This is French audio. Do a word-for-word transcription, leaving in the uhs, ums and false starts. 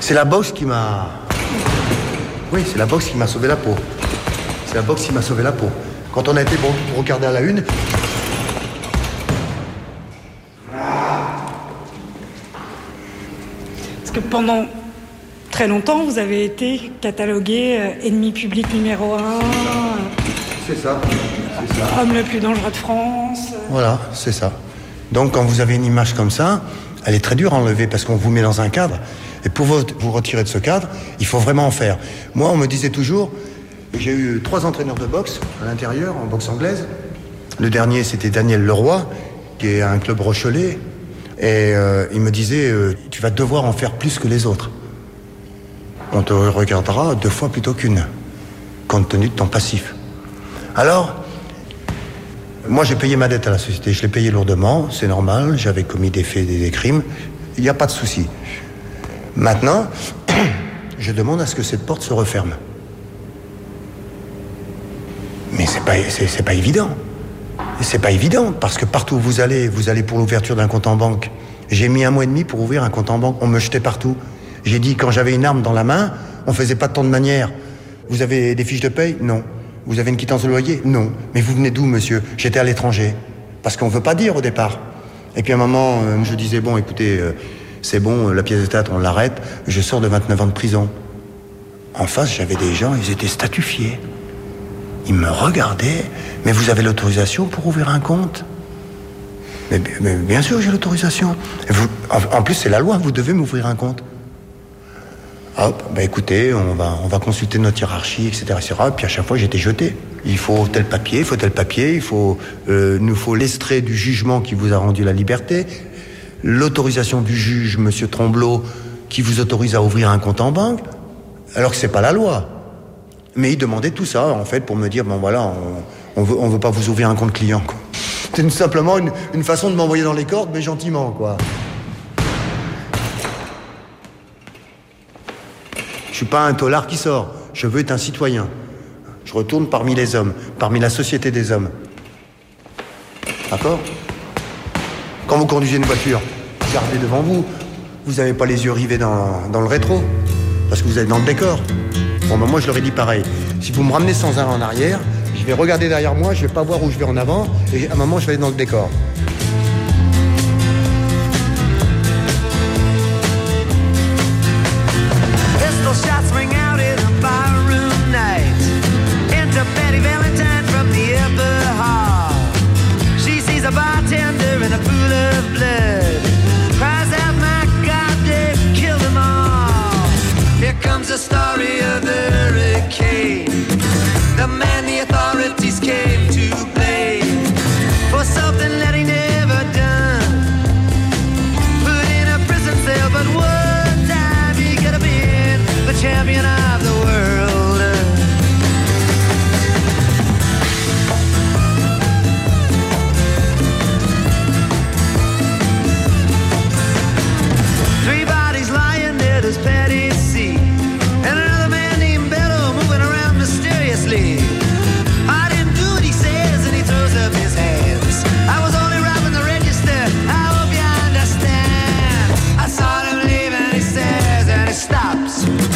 C'est la boxe qui m'a... Oui, c'est la boxe qui m'a sauvé la peau. C'est la boxe qui m'a sauvé la peau. Quand on a été pour regarder à la une... Parce que pendant très longtemps, vous avez été catalogué euh, ennemi public numéro un. C'est ça, c'est ça. Homme le plus dangereux de France. Voilà, c'est ça. Donc quand vous avez une image comme ça, elle est très dure à enlever parce qu'on vous met dans un cadre. Et pour vous, vous retirer de ce cadre, il faut vraiment en faire. Moi, on me disait toujours, j'ai eu trois entraîneurs de boxe à l'intérieur, en boxe anglaise. Le dernier, c'était Daniel Leroy, qui est un club Rochelais. Et euh, il me disait, euh, tu vas devoir en faire plus que les autres. On te regardera deux fois plutôt qu'une, compte tenu de ton passif. Alors, moi j'ai payé ma dette à la société, je l'ai payé lourdement, c'est normal, j'avais commis des faits, des, des crimes, il n'y a pas de souci. Maintenant, je demande à ce que cette porte se referme. Mais c'est pas, c'est, c'est pas évident. C'est pas évident, parce que partout où vous allez, vous allez pour l'ouverture d'un compte en banque. J'ai mis un mois et demi pour ouvrir un compte en banque, on me jetait partout. J'ai dit, quand j'avais une arme dans la main, on faisait pas de tant de manières. Vous avez des fiches de paye? Non. Vous avez une quittance de loyer? Non. Mais vous venez d'où, monsieur? J'étais à l'étranger. Parce qu'on veut pas dire au départ. Et puis à un moment, euh, je disais, bon, écoutez, euh, c'est bon, la pièce de théâtre, on l'arrête, je sors de vingt-neuf ans de prison. En face, j'avais des gens, ils étaient statufiés. Ils me regardaient, mais vous avez l'autorisation pour ouvrir un compte? Mais, mais bien sûr, j'ai l'autorisation. Et vous, en, en plus, c'est la loi, vous devez m'ouvrir un compte. Hop, bah écoutez, on va, on va consulter notre hiérarchie, et cetera, et cetera. Puis à chaque fois, j'étais jeté. Il faut tel papier, il faut tel papier, il faut, euh, nous faut l'extrait du jugement qui vous a rendu la liberté, l'autorisation du juge, monsieur Tromblot, qui vous autorise à ouvrir un compte en banque, alors que c'est pas la loi. Mais il demandait tout ça, en fait, pour me dire, bon voilà, on, on veut, on veut pas vous ouvrir un compte client, quoi. C'est simplement une, une façon de m'envoyer dans les cordes, mais gentiment, quoi. Je suis pas un tolard qui sort. Je veux être un citoyen. Je retourne parmi les hommes, parmi la société des hommes. D'accord? Quand vous conduisez une voiture, regardez devant vous. Vous n'avez pas les yeux rivés dans, dans le rétro, parce que vous êtes dans le décor. Bon, ben moi, je leur ai dit pareil. Si vous me ramenez sans arrêt en arrière, je vais regarder derrière moi, je vais pas voir où je vais en avant, et à un moment, je vais aller dans le décor. The story of the hurricane, the man the authorities came to blame for something that he never done. Put in a prison cell, but one time he could have been the champion of the world. Three bodies lying there, there's Patty C. I didn't do what he says, and he throws up his hands. I was only robbing the register, I hope you understand. I saw him leave and he says, and he stops.